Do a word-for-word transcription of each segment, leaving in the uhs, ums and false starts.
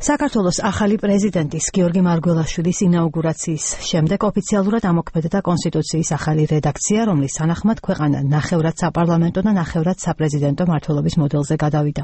საქართველოს ახალი პრეზიდენტის გიორგი მარგველაშვილის ინაუგურაციის შემდეგ ოფიციალურად ამოქმედებდა კონსტიტუციის ახალი რედაქცია, რომლის თანახმად ქვეყანა ნახევრად საპარლამენტო და ნახევრად საპრეზიდენტო მმართველობის მოდელზე გადავიდა.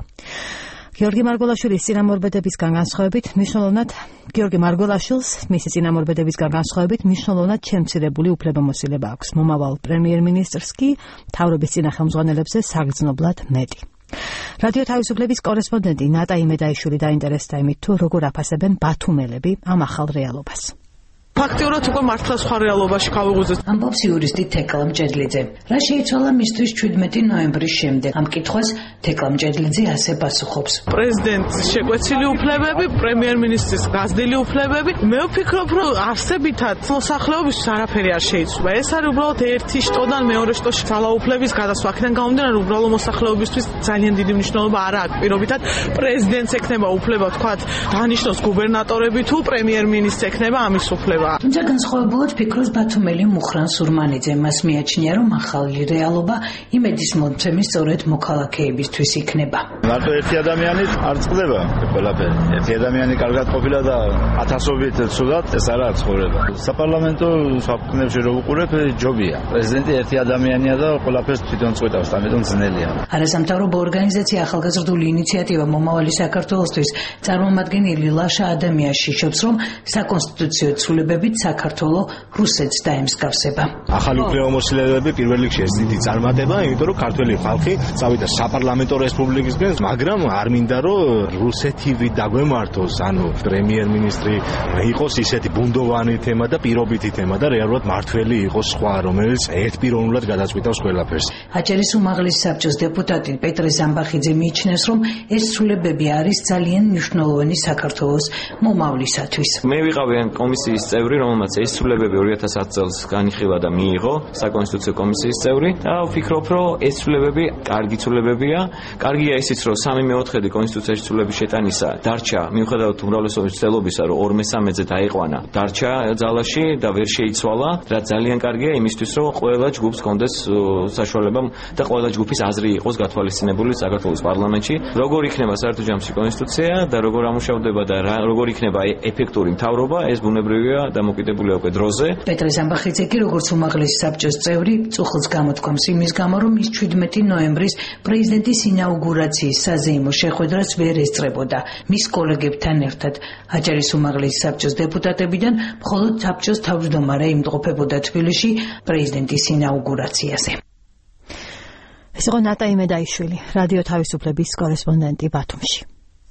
გიორგი მარგველაშვილის წინამორბედებისგან განსხვავებით, მნიშვნელოვნად გიორგი მარგველაშვილს მისი წინამორბედებისგან განსხვავებით მნიშვნელოვნად შემცირებული უფლებამოსილება აქვს. მომავალ პრემიერ-მინისტრს კი მთავრობის წინა ხელმძღვანელებზე საგრძნობლად მეტი. რადიო თავისუფლების კორესპონდენტი ნატა იმედაიშვილი დაინტერესდა იმით, თუ როგორ აფასებენ ბათუმელები ამ ახალ რეალობას. ფაქტიურად უკვე მართლა სხვა რეალობაში გავუღვიძეთ. ამბობს იურისტი თეკლა მჭედლიძე. რა შეიცვალა მისთვის ჩვიდმეტი ნოემბრის შემდეგ? ამ კითხვას თეკლა მჭედლიძე ასე პასუხობს. პრეზიდენტის შეკვეცილი უფლებები, პრემიერ-მინისტრის გაზრდილი უფლებები, მე ვფიქრობ, რომ არსებითად მოსახლეობის არაფერი არ შეიცვალა. ეს არის უბრალოდ ერთი შტოდან მეორე შტოში ძალაუფლების გადასვლა. აქედან გამომდინარე, უბრალოდ მოსახლეობისთვის ძალიან დიდი მნიშვნელობა არ აქვს. პირობითად პრეზიდენტს ექნება უფლება, თქვათ, დანიშნოს გუბერნატორები თუ პრემიერ-მინისტრს ექნება ამის უფლება. თუმცა განსხვავებულად ფიქრობს ბათუმელი მუხრან სურმანიძე. მას მიაჩნია, რომ ახალი რეალობა იმედის მომცემი სწორედ მოქალაქეებისთვის იქნება. მარტო ერთი ადამიანი არ წყდება ყველაფერი. ერთი ადამიანი კარგად ყოფილა და ათასობით ცუდად ეს არა ცხოვრება. საპარლამენტო საქმეებში რო უყურებ, ჯობია. პრეზიდენტი ერთი ადამიანია და ყველაფერს თვითონ წყვეტავს, ამიტომ ძნელია. არასამთავრობო ორგანიზაცია ახალგაზრდული ინიციატივა მომავალი საქართველოსთვის წარმომადგენელი ლაშა ადამია შიშობს, რომ საკონსტიტუციო ცვლილებებით საქართველო რუსეთს დაემსგავსება. ახალი უფლებამოსილებები პირველ რიგში ეს დიდი წარმატება, იმიტომ რომ ქართველი ხალხი წავიდა საპარლამენტო რესპუბლიკისგან, მაგრამ არ მინდა რომ რუსეთივი დაგვემართოს, ანუ პრემიერ-მინისტრი იყოს ისეთი ბუნდოვანი თემა და პირობითი თემა და რეალურად მართველი იყოს სხვა, რომელიც ერთპიროვნულად გადაწყვიტავს ყველაფერს. აჭარის უმაღლესი საბჭოს დეპუტატი პეტრე ზამბახიძე მიიჩნევს, რომ ეს ცვლილებები არის ძალიან მნიშვნელოვანი საქართველოს მომავლისათვის. მე ვიყავი ამ კომისიის წევრი, რომელმაც ეს ცვლილებები ორი ათას ათი წელს განიხილა და მიიღო საკონსტიტუციო კომისიის წევრი და ვფიქრობ, რომ ეს ცვლილებები კარგი ცვლილებებია. კარგია ისიც, რომ სამი მეოთხედი კონსტიტუციაში ცვლილების შეტანისა დარჩა, მიუხედავად უმრავლესობის ცდილობისა, რომ ორ მესამედზე დაიყვანა, დარჩა ძალაში და ვერ შეიცვალა, რაც ძალიან კარგია იმისთვის, რომ ყველა ჯგუფს კონდეს საშუალება და ყველა ჯგუფის აზრი იყოს გათვალისწინებული საქართველოს პარლამენტში, როგორ იქნება საერთო ჯამში კონსტიტუცია და როგორ ამუშავდება და როგორ იქნება ეფექტური მთავრობა, ეს ბუნებრივია დამოკიდებულია უკვე დროზე. პეტრე ზამბახიძე კი როგორც უმაღლესი საბჭოს წევრი წუხლს გამოთქვამს იმის გამო, რომ ის ჩვიდმეტი ნოემბრის პრეზიდენტის ინაუგურაციის საზეიმო შეხვედრას ვერ ესწრებოდა მის კოლეგებთან ერთად. აჭარის უმაღლესი საბჭოს დეპუტატებიდან მხოლოდ საბჭოს თავმჯდომარე იმყოფებოდა თბილისში პრეზიდენტის ინაუგურაციაზე. ეს იყო ნატა იმედაიშვილი, რადიო თავისუფლების კორესპონდენტი ბათუმში.